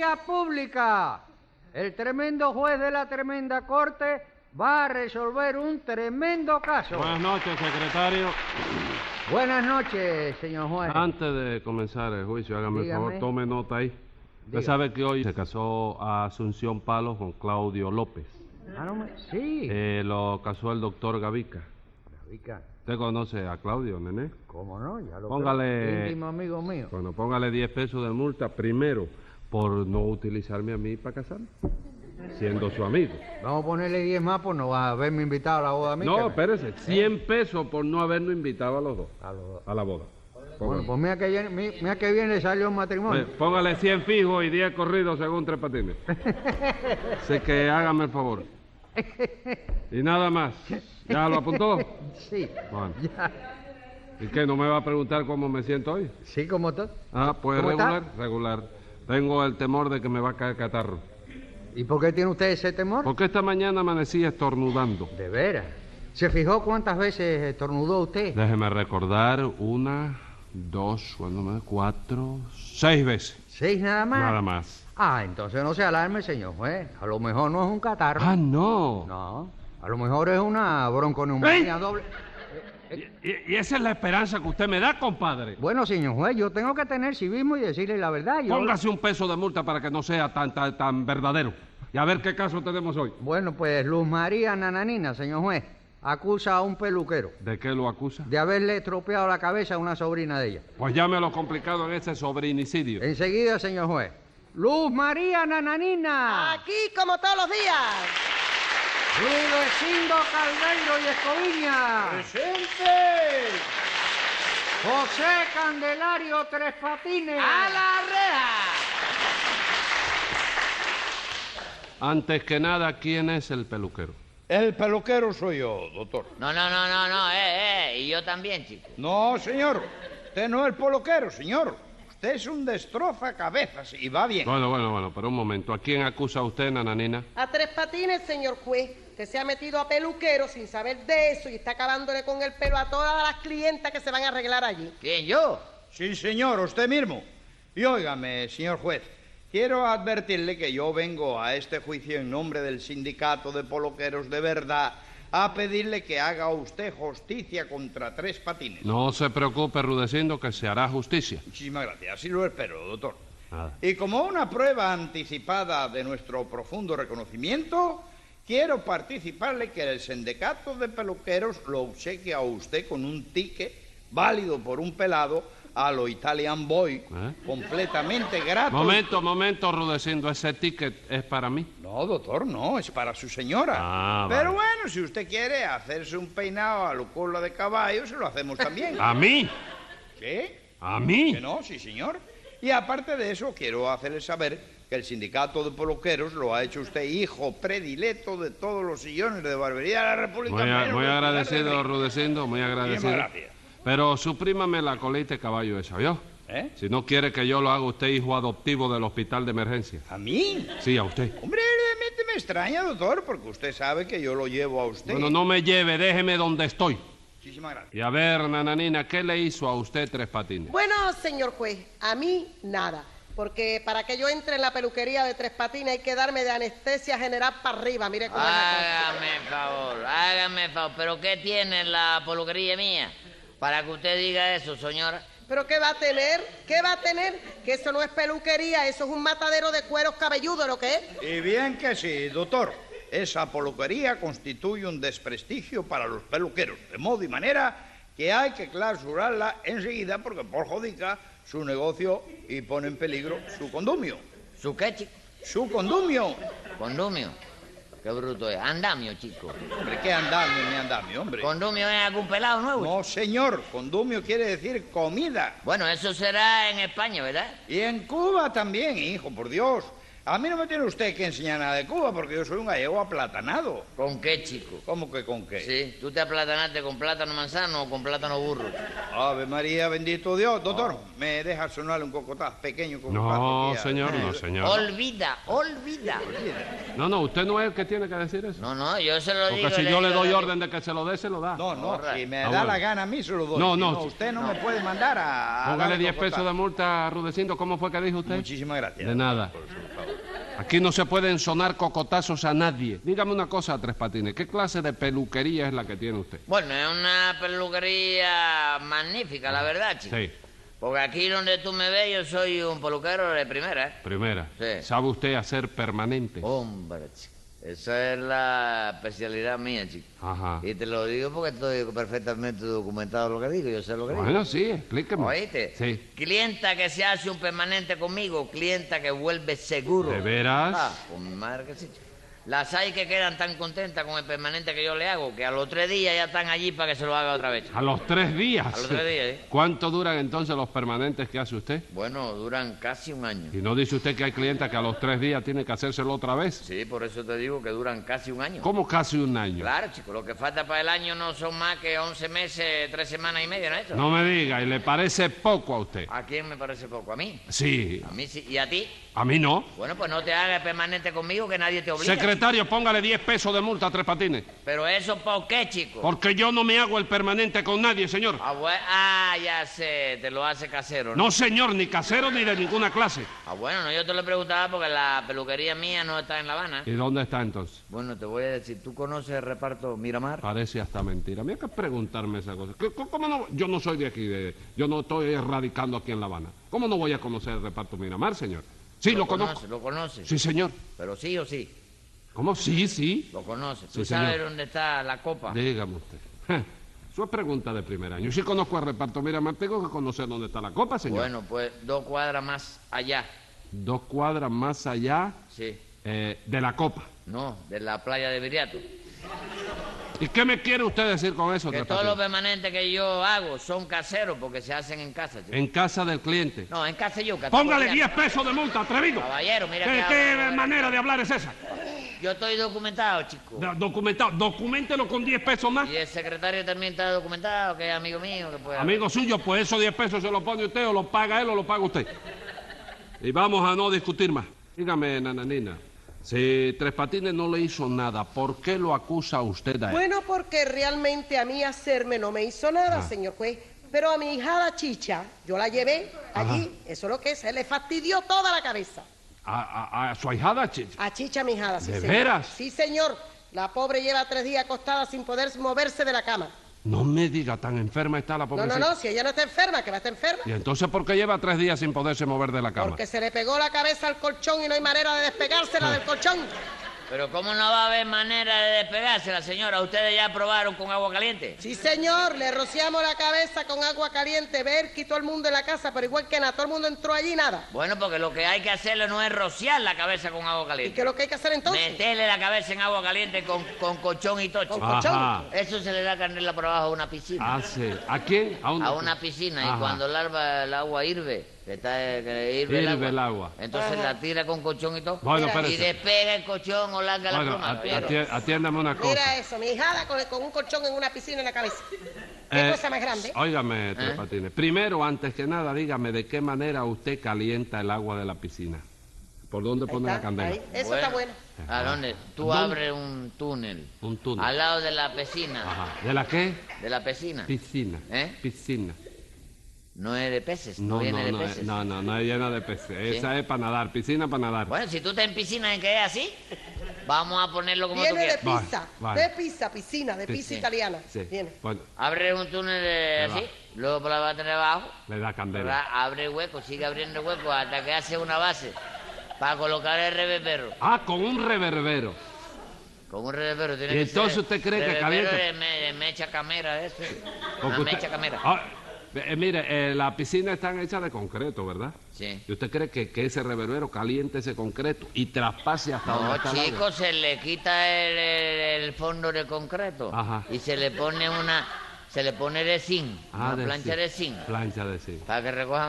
Audiencia pública. El tremendo juez de la tremenda corte va a resolver un tremendo caso. Buenas noches, secretario. Buenas noches, señor juez. Antes de comenzar el juicio, hágame el favor, tome nota ahí. Usted Dígame. sabe que hoy se casó a Asunción Palos con Claudio López. Sí. Lo casó el doctor Gavica. Gavica. ¿Usted conoce a Claudio, nené? ¿Cómo no? Ya lo Póngale- creo. Íntimo amigo mío. Bueno, póngale 10 pesos de multa primero por no utilizarme a mí para casar, siendo su amigo. Vamos a ponerle 10 más por no haberme invitado a la boda mía. No, espérese, 100 pesos por no habernos invitado a los dos, A los dos. a la boda. Bueno, Póngale. pues mira que bien le salió un matrimonio. Póngale 100 fijos y 10 corridos según Tres Patines. Así que hágame el favor. Y nada más. ¿Ya lo apuntó? Sí. Bueno. Ya. ¿Y qué? ¿No me va a preguntar cómo me siento hoy? Sí, como todo. Ah, pues ¿Cómo regular, está? regular. Tengo el temor de que me va a caer catarro. ¿Y por qué tiene usted ese temor? Porque esta mañana amanecí estornudando. De veras. ¿Se fijó cuántas veces estornudó usted? Déjeme recordar, 1, 2, 4, 6 veces. 6 nada más. Nada más. Ah, entonces no se alarme, señor juez. A lo mejor no es un catarro. Ah, no. No, a lo mejor es una bronconeumonía ¡Ey! doble. Y esa es la esperanza que usted me da, compadre. Bueno, señor juez, yo tengo que tener civismo y decirle la verdad. Póngase un peso de multa para que no sea tan verdadero. Y a ver qué caso tenemos hoy. Bueno, pues Luz María Nananina, señor juez, acusa a un peluquero ¿De qué lo acusa? de haberle estropeado la cabeza a una sobrina de ella. Pues llámelo complicado en ese sobrinicidio. Enseguida, señor juez. Luz María Nananina. Aquí como todos los días. Rudecindo Caldeiro y Escoviña. ¡Presente! José Candelario Tres Patines. ¡A la reja! Antes que nada, ¿quién es el peluquero? El peluquero soy yo, doctor. No, y yo también, chico. No, señor. Usted no es el peluquero, señor. Usted es un destrozacabezas y va bien. Bueno, pero un momento. ¿A quién acusa usted, Nananina? A Tres Patines, señor juez, que se ha metido a peluquero sin saber de eso y está acabándole con el pelo a todas las clientas que se van a arreglar allí. ¿Quién, yo? Sí, señor, usted mismo. Y óigame, señor juez, quiero advertirle que yo vengo a este juicio en nombre del sindicato de peluqueros de verdad a pedirle que haga usted justicia contra Tres Patines. No se preocupe, Rudecindo, que se hará justicia. Muchísimas gracias, así lo espero, doctor. Nada. Y como una prueba anticipada de nuestro profundo reconocimiento, quiero participarle que el sindicato de peluqueros lo obsequia a usted con un ticket válido por un pelado a lo Italian Boy, completamente gratis. Momento, Rudecindo, ese ticket es para mí. No, doctor, no, es para su señora. Ah, Pero vale. bueno, si usted quiere hacerse un peinado a lo cola de caballo, se lo hacemos también. ¿A mí? ¿Qué? ¿A mí? ¿Que no? Sí, señor. Y aparte de eso, quiero hacerle saber que el sindicato de peluqueros lo ha hecho usted hijo predilecto de todos los sillones de barbería de la República. Muy agradecido, Rudecindo, muy Muchísimas agradecido. gracias. Pero suprímame la colita de caballo esa, ¿oyó? ¿Eh? Si no quiere que yo lo haga usted hijo adoptivo del hospital de emergencia. ¿A mí? Sí, a usted. Hombre, realmente me extraña, doctor, porque usted sabe que yo lo llevo a usted. Bueno, no me lleve, déjeme donde estoy. Muchísimas gracias. Y a ver, Nananina, ¿qué le hizo a usted Tres Patines? Bueno, señor juez, a mí nada. Porque para que yo entre en la peluquería de Tres Patines hay que darme de anestesia general para arriba. Mire cómo es la Hágame favor. ¿Pero qué tiene la peluquería mía para que usted diga eso, señora? cosa. ¿Pero qué va a tener? ¿Qué va a tener? Que eso no es peluquería, eso es un matadero de cueros cabelludos, ¿lo que es? Y bien que sí, doctor. Esa peluquería constituye un desprestigio para los peluqueros, de modo y manera que hay que clausurarla enseguida porque perjudica su negocio y pone en peligro su condumio. ¿Su qué, chico? ¡Su condumio! Condumio. Qué bruto es. Andamio, chico. Hombre, ¿qué andamio ni andamio, hombre? ¿Condumio es algún pelado nuevo? No, señor. Condumio quiere decir comida. Bueno, eso será en España, ¿verdad? Y en Cuba también, hijo, por Dios. A mí no me tiene usted que enseñar nada de Cuba porque yo soy un gallego aplatanado. ¿Con qué, chico? ¿Cómo que con qué? Sí, ¿tú te aplatanaste con plátano manzano o con plátano burro? Ave María, bendito Dios. Doctor, ¿me deja sonar un cocotaz pequeño como No, parroquia? señor, no, señor. Olvida. No, usted no es el que tiene que decir eso. No, yo se lo digo. Porque si yo le digo doy a la- orden de que se lo dé, se lo da. No, Correcto. si me Ah, da bueno. la gana a mí se lo doy. No, Si no, usted no me puede mandar a Póngale darle 10 pesos cocotazo. de multa, Rudecindo. ¿Cómo fue que dijo usted? Muchísimas gracias. De nada. Por su favor. Aquí no se pueden sonar cocotazos a nadie. Dígame una cosa, Tres Patines. ¿Qué clase de peluquería es la que tiene usted? Bueno, es una peluquería magnífica, la verdad, chico. Sí, Porque aquí donde tú me ves, yo soy un peluquero de primera, ¿eh? primera. Sí. ¿Sabe usted hacer permanentes? Hombre, chico. Esa es la especialidad mía, chico. Ajá. Y te lo digo porque estoy perfectamente documentado lo que digo, yo sé lo que digo. Bueno, sí, explíqueme. ¿Oíste? Sí. Clienta que se hace un permanente conmigo, clienta que vuelve seguro. ¿De veras? Ah, pues mi madre que sí, chico. Las hay que quedan tan contentas con el permanente que yo le hago, que a los 3 días ya están allí para que se lo haga otra vez, chico. A los 3 días. A los 3 días, ¿eh? ¿Cuánto duran entonces los permanentes que hace usted? Bueno, duran casi un año. ¿Y no dice usted que hay clientes que a los 3 días tiene que hacérselo otra vez? Sí, por eso te digo que duran casi un año. ¿Cómo casi un año? Claro, chico, lo que falta para el año no son más que 11 meses, 3 semanas y media, ¿no es eso? No me diga, ¿y le parece poco a usted? ¿A quién me parece poco? ¿A mí? Sí. ¿A mí sí? ¿Y a ti? A mí no. Bueno, pues no te hagas permanente conmigo, que nadie te obliga. Secretario, póngale 10 pesos de multa a Tres Patines. ¿Pero eso por qué, chico? Porque yo no me hago el permanente con nadie, señor. Ya sé, te lo hace casero, ¿no? No, señor, ni casero ni de ninguna clase. Bueno, no, yo te lo preguntaba porque la peluquería mía no está en La Habana. ¿Y dónde está entonces? Bueno, te voy a decir, ¿tú conoces el reparto Miramar? Parece hasta mentira. Mira que preguntarme esa cosa. ¿Cómo no? Yo no soy de aquí, yo no estoy radicando aquí en La Habana. ¿Cómo no voy a conocer el reparto Miramar, señor? Sí, lo conozco. ¿Lo conoces? Sí, señor. ¿Pero sí o sí? ¿Cómo? Sí, sí. ¿Lo conoces? Sí, ¿Tú sabes señor. dónde está la copa? Dígame usted. Eso es pregunta de primer año. Si conozco el reparto Miramar, tengo que conocer dónde está la copa, señor. Bueno, pues 2 cuadras más allá. 2 cuadras más allá Sí. de la copa. No, de la playa de Viriato. ¿Y qué me quiere usted decir con eso, Que Tres todos los Patines? permanentes que yo hago son caseros porque se hacen en casa, chico. En casa del cliente. No, en casa yo. Póngale 10 pesos de multa, atrevido. Caballero, mira ¿Qué manera de hablar es esa? Yo estoy documentado, chico. Documentado. Documentelo con 10 pesos más. Y el secretario también está documentado, que es amigo mío, que puede... Amigo suyo, pues esos 10 pesos se los pone usted, o los paga él o los paga usted. Y vamos a no discutir más. Dígame, nananina, si Tres Patines no le hizo nada, ¿por qué lo acusa usted a él? Bueno, porque realmente a mí hacerme no me hizo nada, señor juez. Pero a mi hijada Chicha, yo la llevé allí, eso es lo que es, se le fastidió toda la cabeza. ¿A su ahijada? A Chicha, mi hijada, sí, ¿De señor. veras? Sí, señor. La pobre lleva 3 días acostada sin poder moverse de la cama. No me diga, tan enferma está la No, pobrecita. no, no, si ella no está enferma, que va a estar enferma. ¿Y entonces por qué lleva 3 días sin poderse mover de la cama? Porque se le pegó la cabeza al colchón y no hay manera de despegársela del colchón. Pero ¿cómo no va a haber manera de despegársela, señora? ¿Ustedes ya probaron con agua caliente? Sí, señor, le rociamos la cabeza con agua caliente, ver que todo el mundo en la casa, pero igual que nada, todo el mundo entró allí y nada. Bueno, porque lo que hay que hacerle no es rociar la cabeza con agua ¿Y caliente. qué es lo que hay que hacer entonces? Meterle la cabeza en agua caliente con colchón y tocho. Con colchón. Ajá. Eso se le da candela por abajo a una piscina. Ah, sí. ¿A quién? A una piscina. Ajá. Y cuando el agua hirve, que hirve Hirve el agua. entonces la tira con colchón y todo. Bueno, Mira, Y espérese. despega el colchón o larga la Bueno, pluma. caballero. atiéndame una cosa. Mira eso, mi hijada con un colchón en una piscina en la cabeza. ¿Qué cosa más grande? Óigame, Tres Patines. Primero, antes que nada, dígame de qué manera usted calienta el agua de la piscina. ¿Por dónde Ahí pone la está, candela? ahí. Eso está bueno. ¿A dónde? Tú ¿Dónde? abres un túnel. Un túnel. Al lado de la piscina. Ajá. ¿De la qué? De la piscina. Piscina. ¿Eh? Piscina. No es de peces, no, No, viene no, de no, peces. no es llena de peces. Esa es para nadar, piscina para nadar. Bueno, si tú estás en piscina en que es así, vamos a ponerlo como tú Viene de quieras. pizza, Vale. de pizza, piscina, de pizza Sí. italiana. Sí. Viene. Bueno, Abre un túnel así, luego por la parte de abajo, le da candela. abre hueco, sigue abriendo hueco hasta que hace una base para colocar el reverbero. Ah, con un reverbero. Con un reverbero tiene ¿Y que entonces ser usted cree que reverbero calienta? de mecha camera, eso. Porque Una usted- mecha camera. Ah, mire, la piscina está hecha de concreto, ¿verdad? Sí. ¿Y usted cree que ese reverbero caliente ese concreto y traspase hasta donde No, está el agua? chicos, se le quita el fondo de concreto Ajá. y se le pone de zinc, Ah, una plancha de zinc. Plancha de zinc. Para que recoja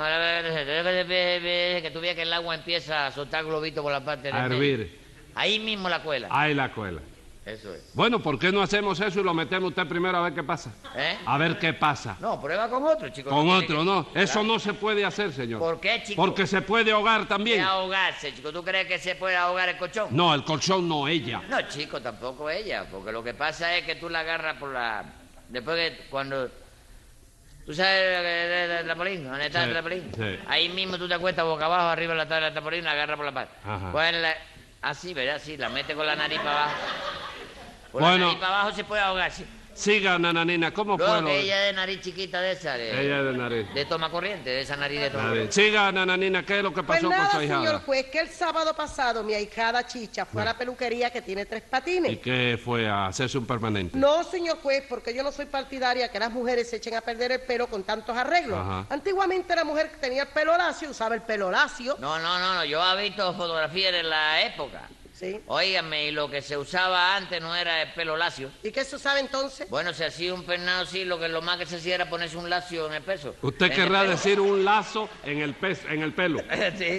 que tú veas que el agua empieza a soltar globitos por la parte de A hervir. Ahí mismo la cuela. Ahí la cuela. Eso es. Bueno, ¿por qué no hacemos eso y lo metemos usted primero a ver qué pasa? ¿Eh? A ver qué pasa. No, prueba con otro, chicos. Con tiene otro, que- no. Eso Claro. no se puede hacer, señor. ¿Por qué, chico? Porque se puede ahogar De también. ahogarse, chico. ¿Tú crees que se puede ahogar el colchón? No, el colchón no, ella. No, chico, tampoco ella. Porque lo que pasa es que tú la agarras por la... Después que cuando... ¿Tú sabes el trapolín? ¿Dónde está Sí, el trapolín? sí. Ahí mismo tú te acuestas boca abajo, arriba de la tabla del trapolín, la agarras por la parte. Ajá. Pues Así, ¿verdad? Sí, la mete con la nariz para abajo. Con Bueno. la nariz para abajo se puede ahogar, sí. Siga, nananina, ¿cómo fue Luego lo que de- ella de nariz chiquita de esa, Ella de nariz. de toma corriente, de esa nariz de toma A ver, corriente. siga, nananina, ¿qué es lo que Pues pasó con nada, su ahijada? señor juez, que el sábado pasado mi ahijada Chicha fue a la peluquería que tiene 3 patines. ¿Y qué fue a hacerse un permanente? No, señor juez, porque yo no soy partidaria que las mujeres se echen a perder el pelo con tantos arreglos. Ajá. Antiguamente la mujer que tenía el pelo lacio usaba el pelo lacio. No, yo he visto fotografías de la época. Sí. Óigame, y lo que se usaba antes no era el pelo lacio. ¿Y qué se usaba entonces? Bueno, se hacía un peinado así, lo más que se hacía era ponerse un lacio en el peso. Usted En el querrá pelo. decir un lazo en el pelo. Sí,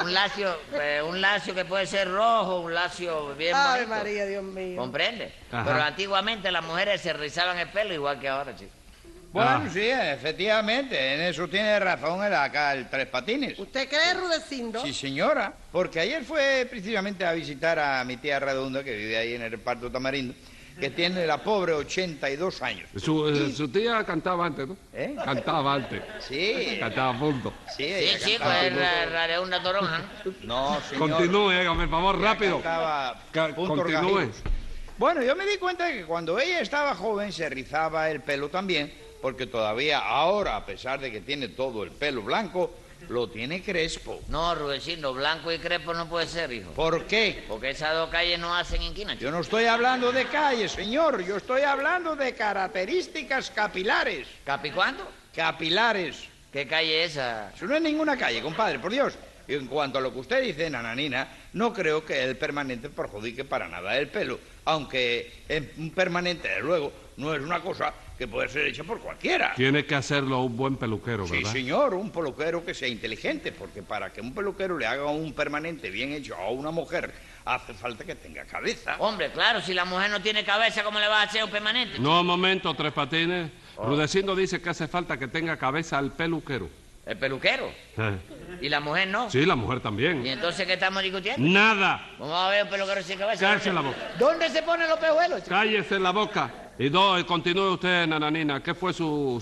un lacio que puede ser rojo, un lacio bien Ay, bonito. María, Dios mío. ¿Comprende? Ajá. Pero antiguamente las mujeres se rizaban el pelo igual que ahora, chico. Bueno, Ah. sí, efectivamente, en eso tiene razón acá el Tres Patines. ¿Usted cree, Rudecindo? Sí, señora, porque ayer fue precisamente a visitar a mi tía Redonda, que vive ahí en el reparto Tamarindo, que tiene la pobre 82 años. Su tía cantaba antes, ¿no? ¿Eh? Cantaba antes. Sí, Cantaba a punto. sí, Sí, ella chico, cantaba es punto. la redonda toronja, ¿no? No, señor. Continúe, hágame el favor, Ella rápido. cantaba punto Continúe. orgajivos. Bueno, yo me di cuenta de que cuando ella estaba joven se rizaba el pelo también, porque todavía ahora, a pesar de que tiene todo el pelo blanco, lo tiene crespo. No, Rudecindo, blanco y crespo no puede ser, hijo. ¿Por qué? Porque esas dos calles no hacen inquina, chico. Yo no estoy hablando de calle, señor, yo estoy hablando de características capilares. ¿Capi cuándo? Capilares. ¿Qué calle es esa? Eso no es ninguna calle, compadre, por Dios. Y en cuanto a lo que usted dice, nananina, no creo que el permanente perjudique para nada el pelo, aunque un permanente, desde luego, no es una cosa que puede ser hecha por cualquiera. Tiene que hacerlo un buen peluquero, Sí, ¿verdad? señor, un peluquero que sea inteligente, porque para que un peluquero le haga un permanente bien hecho a una mujer, hace falta que tenga cabeza. Hombre, claro, si la mujer no tiene cabeza, ¿cómo le va a hacer un permanente? No, un momento, Tres Patines. Rudecindo dice que hace falta que tenga cabeza al peluquero. El peluquero. Y la mujer no. Sí, la mujer ¿Y también. entonces qué estamos discutiendo? Nada. Vamos a ver un peluquero sin cabeza. Cállese la boca. ¿Dónde se ponen los pejuelos, chico? Cállese la boca. Y dos, continúe usted, nananina. ¿Qué fue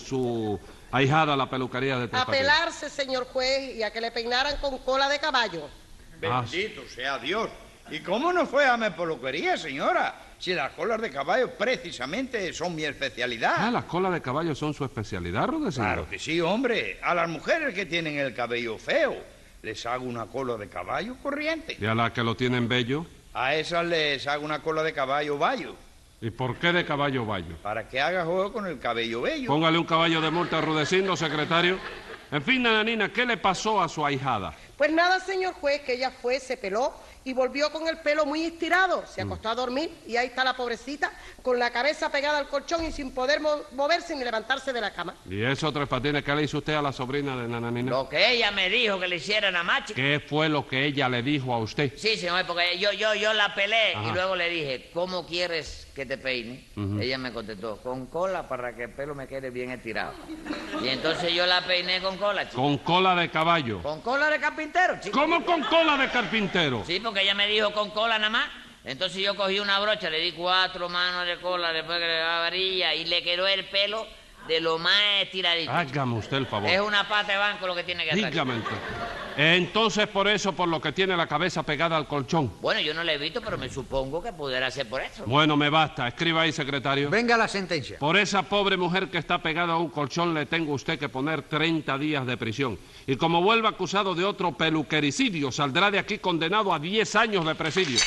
su ahijada a la peluquería de Tres A Patines? pelarse, señor juez, y a que le peinaran con cola de caballo. Bendito sea Dios. ¿Y cómo no fue a mi peluquería, señora? Si las colas de caballo precisamente son mi especialidad. Ah, las colas de caballo son su especialidad, Rudecindo. Claro que sí, hombre. A las mujeres que tienen el cabello feo, les hago una cola de caballo corriente. Y a las que lo tienen bello. A esas les hago una cola de caballo bayo, ¿Y por qué de caballo bayo? para que haga juego con el cabello bello. Póngale un caballo de multa a Rudecindo, secretario. En fin, nananina, ¿qué le pasó a su ahijada? Pues nada, señor juez, que ella fue, se peló y volvió con el pelo muy estirado. Se acostó a dormir y ahí está la pobrecita con la cabeza pegada al colchón y sin poder moverse ni levantarse de la cama. ¿Y eso, Tres Patines, qué le hizo usted a la sobrina de nananina? Lo que ella me dijo que le hiciera nada más, chico. ¿Qué fue lo que ella le dijo a usted? Sí, señor, porque yo la pelé Ajá. y luego le dije, ¿cómo quieres que te peine? Ella me contestó, con cola para que el pelo me quede bien estirado. Y entonces yo la peiné con cola, chico. Con cola de caballo. Con cola de carpintero, chico. ¿Cómo con cola de carpintero? Sí, porque ella me dijo con cola nada más. Entonces yo cogí una brocha, le di 4 manos de cola, después que le daba varilla y le quedó el pelo de lo más estiradito. Hágame usted el favor. Es una pata de banco lo que tiene que hacer. Dígame usted. Entonces, por eso, por lo que tiene la cabeza pegada al colchón. Bueno, yo no le he visto, pero me supongo que pudiera ser por eso. Bueno, me basta. Escriba ahí, secretario. Venga la sentencia. Por esa pobre mujer que está pegada a un colchón le tengo usted que poner 30 días de prisión. Y como vuelva acusado de otro peluquericidio, saldrá de aquí condenado a 10 años de presidio.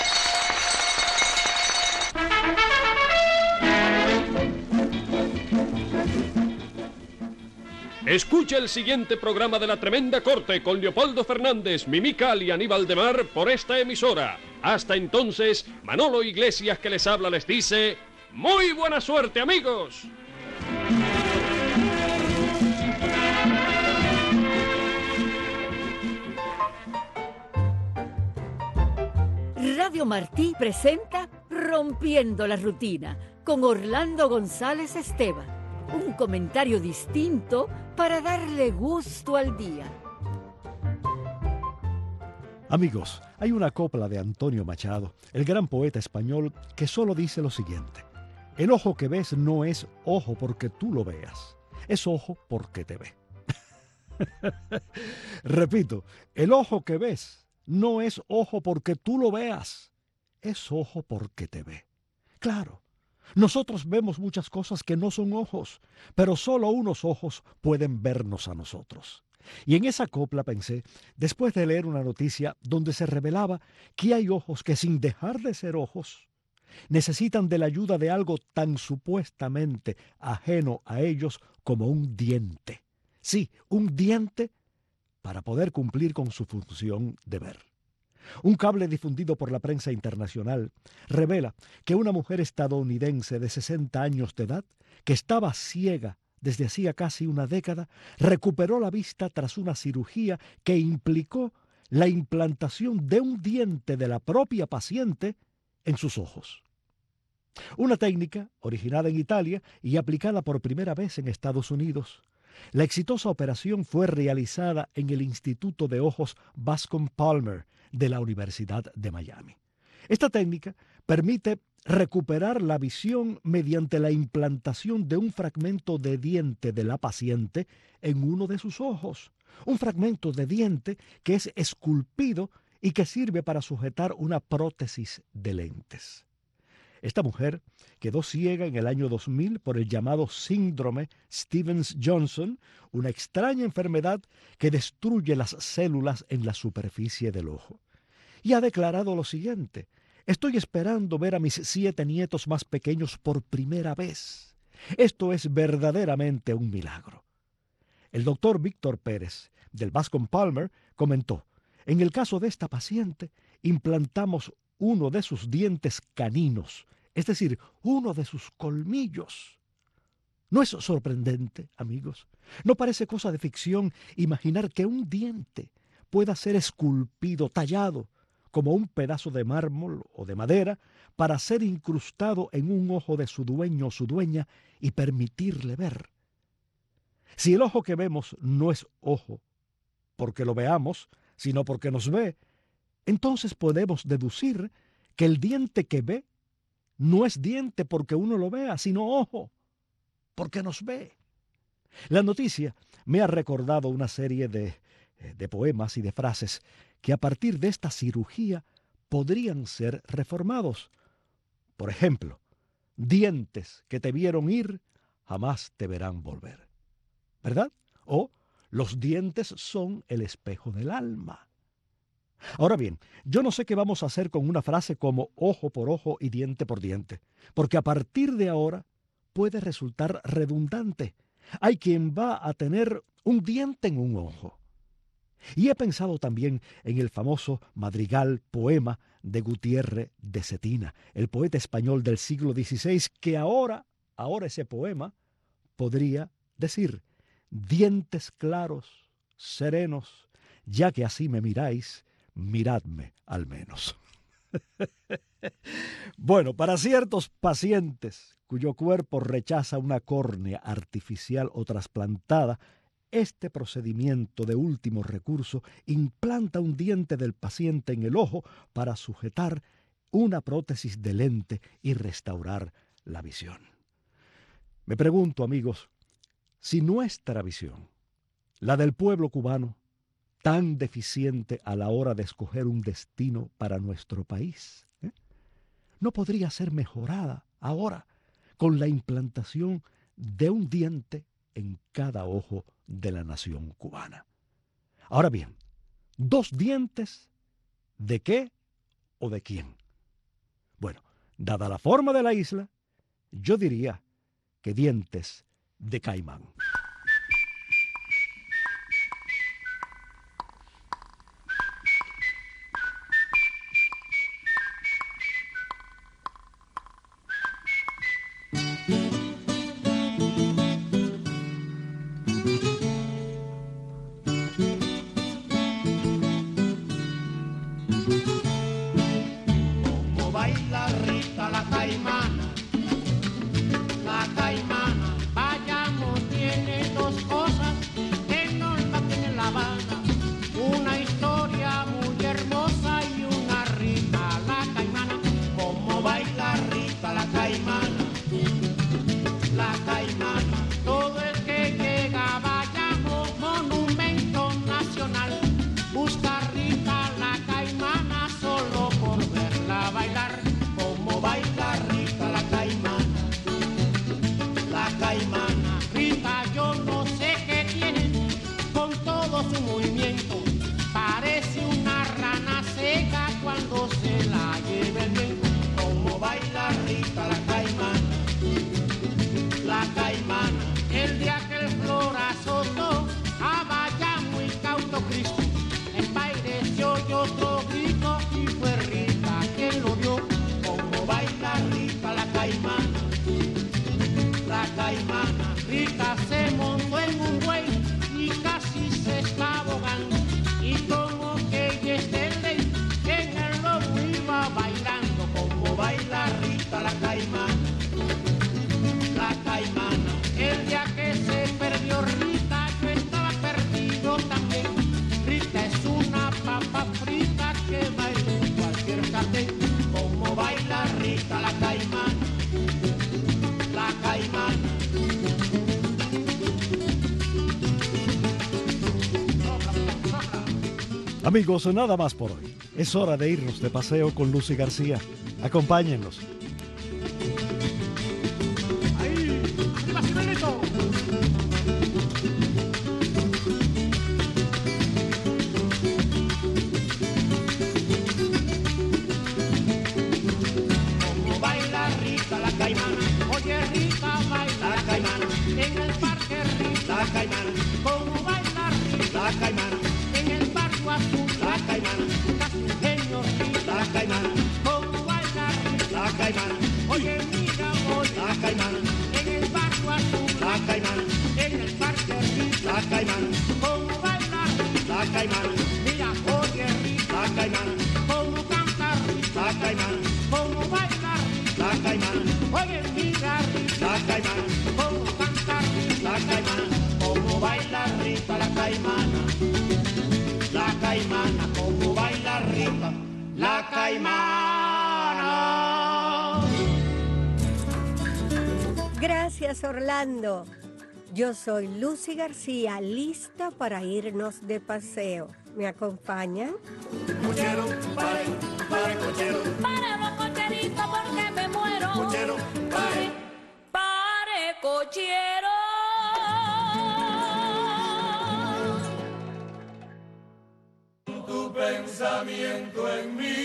Escucha el siguiente programa de La Tremenda Corte con Leopoldo Fernández, Mimical y Aníbal de Mar por esta emisora. Hasta entonces, Manolo Iglesias que les habla les dice... ¡Muy buena suerte, amigos! Radio Martí presenta Rompiendo la Rutina con Orlando González Esteban. Un comentario distinto para darle gusto al día. Amigos, hay una copla de Antonio Machado, el gran poeta español, que solo dice lo siguiente: el ojo que ves no es ojo porque tú lo veas, es ojo porque te ve. Repito, el ojo que ves no es ojo porque tú lo veas, es ojo porque te ve. Claro, nosotros vemos muchas cosas que no son ojos, pero solo unos ojos pueden vernos a nosotros. Y en esa copla pensé, después de leer una noticia donde se revelaba que hay ojos que sin dejar de ser ojos, necesitan de la ayuda de algo tan supuestamente ajeno a ellos como un diente. Sí, un diente para poder cumplir con su función de ver. Un cable difundido por la prensa internacional revela que una mujer estadounidense de 60 años de edad, que estaba ciega desde hacía casi una década, recuperó la vista tras una cirugía que implicó la implantación de un diente de la propia paciente en sus ojos. Una técnica originada en Italia y aplicada por primera vez en Estados Unidos. La exitosa operación fue realizada en el Instituto de Ojos Bascom Palmer de la Universidad de Miami. Esta técnica permite recuperar la visión mediante la implantación de un fragmento de diente de la paciente en uno de sus ojos. Un fragmento de diente que es esculpido y que sirve para sujetar una prótesis de lentes. Esta mujer quedó ciega en el año 2000 por el llamado síndrome Stevens-Johnson, una extraña enfermedad que destruye las células en la superficie del ojo. Y ha declarado lo siguiente: estoy esperando ver a mis 7 nietos más pequeños por primera vez. Esto es verdaderamente un milagro. El doctor Víctor Pérez, del Bascom Palmer, comentó: en el caso de esta paciente, implantamos uno de sus dientes caninos, es decir, uno de sus colmillos. ¿No es sorprendente, amigos? ¿No parece cosa de ficción imaginar que un diente pueda ser esculpido, tallado, como un pedazo de mármol o de madera, para ser incrustado en un ojo de su dueño o su dueña y permitirle ver? Si el ojo que vemos no es ojo porque lo veamos, sino porque nos ve, entonces podemos deducir que el diente que ve no es diente porque uno lo vea, sino ojo porque nos ve. La noticia me ha recordado una serie de poemas y de frases que a partir de esta cirugía podrían ser reformados. Por ejemplo, dientes que te vieron ir jamás te verán volver, ¿verdad? O los dientes son el espejo del alma. Ahora bien, yo no sé qué vamos a hacer con una frase como ojo por ojo y diente por diente, porque a partir de ahora puede resultar redundante. Hay quien va a tener un diente en un ojo. Y he pensado también en el famoso madrigal poema de Gutiérrez de Cetina, el poeta español del siglo XVI, que ahora ese poema podría decir: dientes claros, serenos, ya que así me miráis, miradme al menos. Bueno, para ciertos pacientes cuyo cuerpo rechaza una córnea artificial o trasplantada, este procedimiento de último recurso implanta un diente del paciente en el ojo para sujetar una prótesis de lente y restaurar la visión. Me pregunto, amigos, si nuestra visión, la del pueblo cubano, tan deficiente a la hora de escoger un destino para nuestro país, no podría ser mejorada ahora con la implantación de un diente en cada ojo de la nación cubana. Ahora bien, 2 dientes, ¿de qué o de quién? Bueno, dada la forma de la isla, yo diría que dientes de caimán. Como baila Rita la caimana, vayamos, tiene 2 cosas que no la tiene La Habana, una historia muy hermosa y una Rita la caimana. Como baila Rita la caimana, todo el que llega vayamos, monumento nacional, busca Rita la caimana. Amigos, nada más por hoy. Es hora de irnos de paseo con Lucy García. Acompáñennos. Ahí, arriba, Ciruelito. Como baila Rita la caimana, oye Rita baila la caimana, en el parque Rita la caimana, como baila Rita la caimana, en el barrio azul la caimana, casi un genio Rita la caimana, como baila Rita la caimana, oye mira voy la caimana, en el barrio azul la caimana, en el parque Rita la caimana, como baila Rita la caimana, mira oye Rita la caimana, como canta Rita la caimana, como baila Rita la caimana, oye mira Rita la caimana, como canta Rita la caimana, como baila Rita la caimana, la caimana, como baila Rita la caimana. Gracias, Orlando. Yo soy Lucy García, lista para irnos de paseo. ¿Me acompañan? Cochero, pare, pare, cochero. Paremos, cocherito, porque me muero. Cochero, pare. Pare, cochero. Tu pensamiento en mí.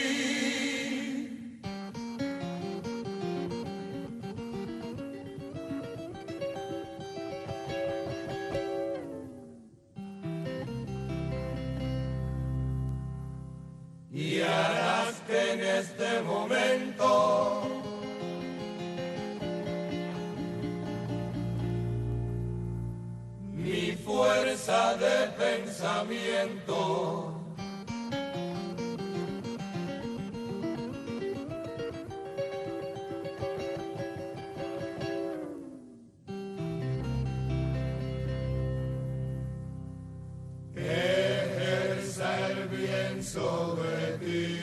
Y harás que en este momento mi fuerza de pensamiento ejerza el bien sobre ti.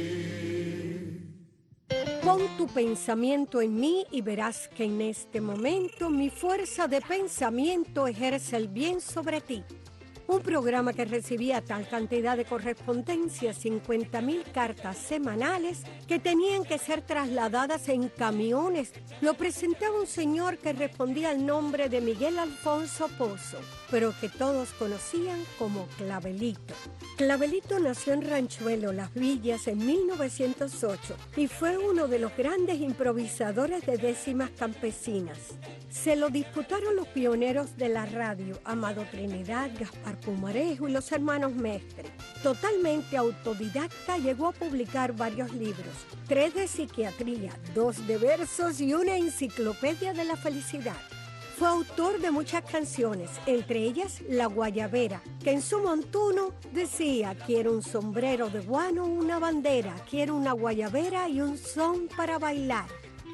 Pon tu pensamiento en mí y verás que en este momento mi fuerza de pensamiento ejerce el bien sobre ti. Un programa que recibía tal cantidad de correspondencia, 50,000 cartas semanales, que tenían que ser trasladadas en camiones. Lo presentaba un señor que respondía al nombre de Miguel Alfonso Pozo, pero que todos conocían como Clavelito. Clavelito nació en Ranchuelo, Las Villas, en 1908 y fue uno de los grandes improvisadores de décimas campesinas. Se lo disputaron los pioneros de la radio, Amado Trinidad, Gaspar Pumarejo y los hermanos Mestre. Totalmente autodidacta, llegó a publicar varios libros, 3 de psiquiatría, 2 de versos y una enciclopedia de la felicidad. Fue autor de muchas canciones, entre ellas La Guayabera, que en su montuno decía: quiero un sombrero de guano, una bandera, quiero una guayabera y un son para bailar.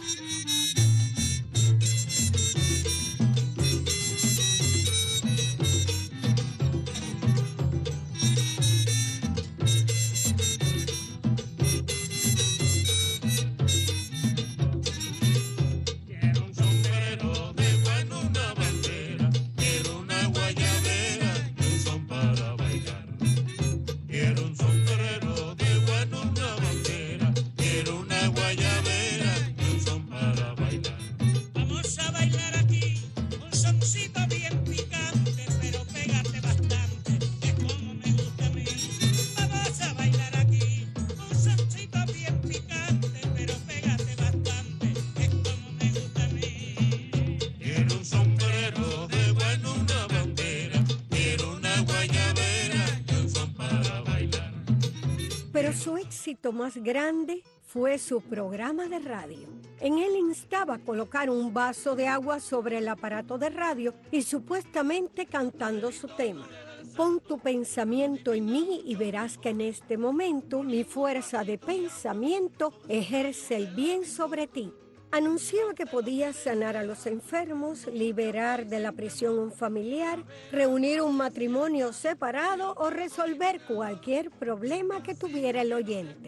Pero su éxito más grande fue su programa de radio. En él instaba a colocar un vaso de agua sobre el aparato de radio y supuestamente cantando su tema. Pon tu pensamiento en mí y verás que en este momento mi fuerza de pensamiento ejerce el bien sobre ti. Anunciaba que podía sanar a los enfermos, liberar de la prisión un familiar, reunir un matrimonio separado o resolver cualquier problema que tuviera el oyente.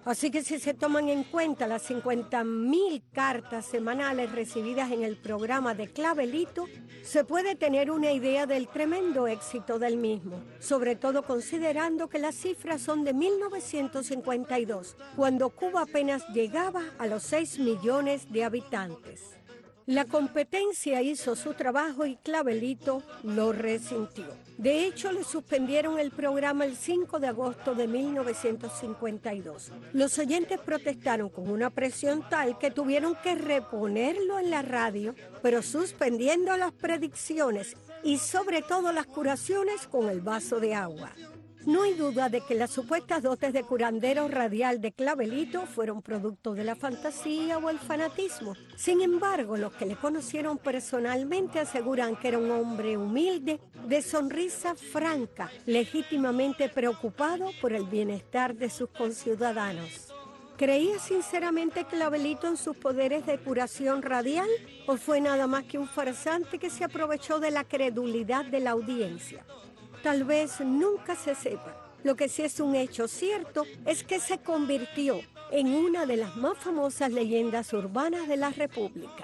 Así que si se toman en cuenta las 50.000 cartas semanales recibidas en el programa de Clavelito, se puede tener una idea del tremendo éxito del mismo, sobre todo considerando que las cifras son de 1952, cuando Cuba apenas llegaba a los 6 millones de habitantes. La competencia hizo su trabajo y Clavelito lo resintió. De hecho, le suspendieron el programa el 5 de agosto de 1952. Los oyentes protestaron con una presión tal que tuvieron que reponerlo en la radio, pero suspendiendo las predicciones y sobre todo las curaciones con el vaso de agua. No hay duda de que las supuestas dotes de curandero radial de Clavelito fueron producto de la fantasía o el fanatismo. Sin embargo, los que le conocieron personalmente aseguran que era un hombre humilde, de sonrisa franca, legítimamente preocupado por el bienestar de sus conciudadanos. ¿Creía sinceramente Clavelito en sus poderes de curación radial o fue nada más que un farsante que se aprovechó de la credulidad de la audiencia? Tal vez nunca se sepa. Lo que sí es un hecho cierto es que se convirtió en una de las más famosas leyendas urbanas de la República.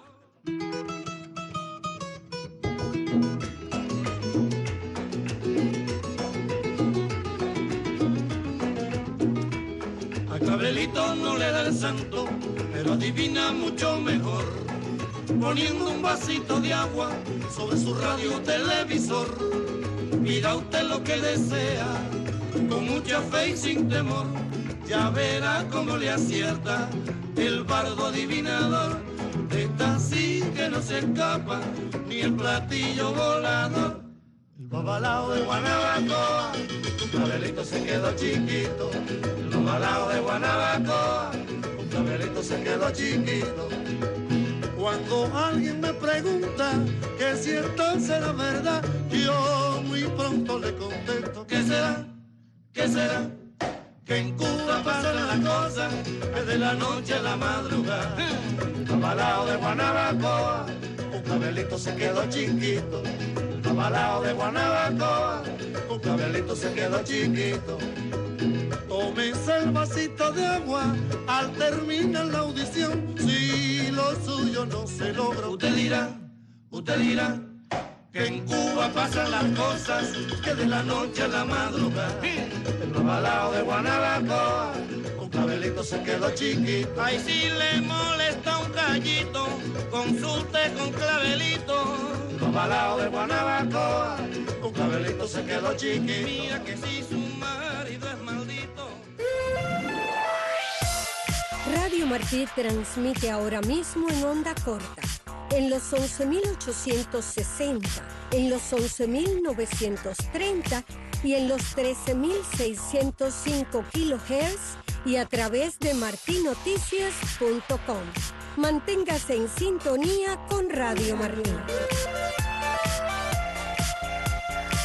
A Clavelito no le da el santo, pero adivina mucho mejor, poniendo un vasito de agua sobre su radio televisor. Pida usted lo que desea, con mucha fe y sin temor, ya verá cómo le acierta el bardo adivinador. Esta sí que no se escapa ni el platillo volador. El babalao de Guanabacoa, Clavelito se quedó chiquito. El babalao de Guanabacoa, Clavelito se quedó chiquito. Cuando alguien me pregunta que si esto será verdad, yo muy pronto le contesto: ¿qué será? ¿Qué será? Que en Cuba pasan las cosas que de la noche a la madrugada. Babalao de Guanabacoa, un Clavelito se quedó chiquito. Babalao de Guanabacoa, un Clavelito se quedó chiquito. Tómese el vasito de agua al terminar la audición. Si lo suyo no se logra, usted dirá que en Cuba pasan las cosas que de la noche a la madrugada. El babalao de Guanabacoa, un Clavelito se quedó chiquito. Ay, si le molesta un gallito, consulte con Clavelito. El babalao de Guanabacoa, un Clavelito se quedó chiquito. Mira que si su marido es maldito. Radio Martí transmite ahora mismo en onda corta, en los 11.860, en los 11.930 y en los 13.605 kHz y a través de martinoticias.com. Manténgase en sintonía con Radio Martí.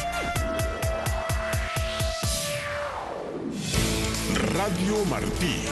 Radio Martí.